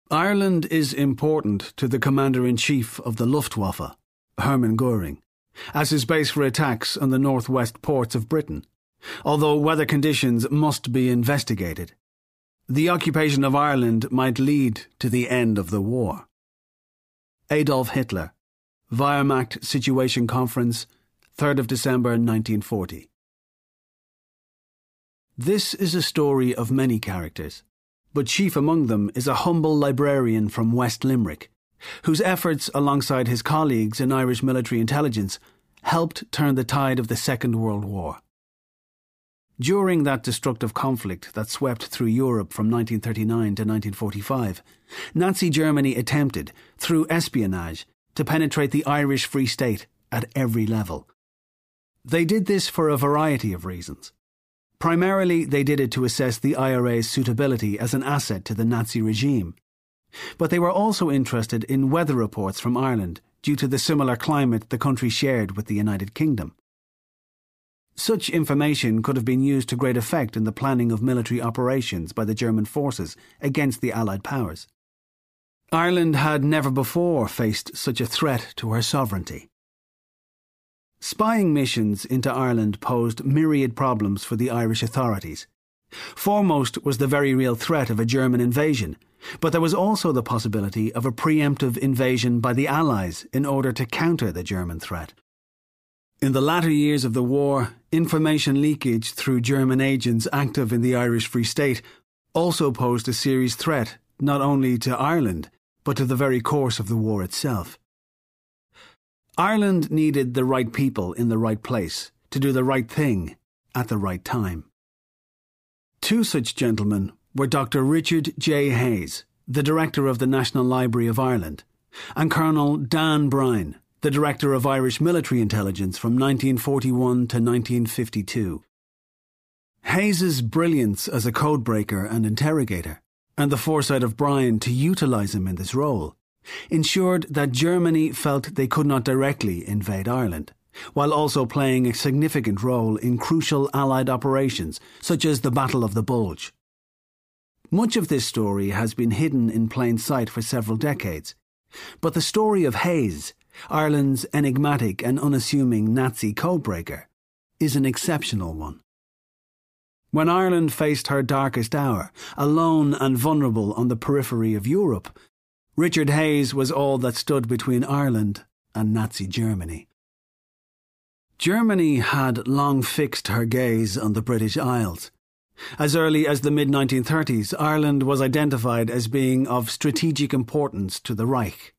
Ireland is important to the Commander-in-Chief of the Luftwaffe, Hermann Göring, as his base for attacks on the northwest ports of Britain, although weather conditions must be investigated. The occupation of Ireland might lead to the end of the war. Adolf Hitler, Wehrmacht Situation Conference, 3rd of December 1940. This is a story of many characters, but chief among them is a humble librarian from West Limerick, whose efforts alongside his colleagues in Irish military intelligence helped turn the tide of the Second World War. During that destructive conflict that swept through Europe from 1939 to 1945, Nazi Germany attempted, through espionage, to penetrate the Irish Free State at every level. They did this for a variety of reasons. Primarily, they did it to assess the IRA's suitability as an asset to the Nazi regime. But they were also interested in weather reports from Ireland due to the similar climate the country shared with the United Kingdom. Such information could have been used to great effect in the planning of military operations by the German forces against the Allied powers. Ireland had never before faced such a threat to her sovereignty. Spying missions into Ireland posed myriad problems for the Irish authorities. Foremost was the very real threat of a German invasion, but there was also the possibility of a preemptive invasion by the Allies in order to counter the German threat. In the latter years of the war, information leakage through German agents active in the Irish Free State also posed a serious threat not only to Ireland, but to the very course of the war itself. Ireland needed the right people in the right place to do the right thing at the right time. Two such gentlemen were Dr. Richard J. Hayes, the Director of the National Library of Ireland, and Colonel Dan Bryan, the Director of Irish Military Intelligence from 1941 to 1952. Hayes's brilliance as a codebreaker and interrogator, and the foresight of Bryan to utilise him in this role, ensured that Germany felt they could not directly invade Ireland, while also playing a significant role in crucial Allied operations such as the Battle of the Bulge. Much of this story has been hidden in plain sight for several decades, but the story of Hayes, Ireland's enigmatic and unassuming Nazi codebreaker, is an exceptional one. When Ireland faced her darkest hour, alone and vulnerable on the periphery of Europe, Richard Hayes was all that stood between Ireland and Nazi Germany. Germany had long fixed her gaze on the British Isles. As early as the mid-1930s, Ireland was identified as being of strategic importance to the Reich.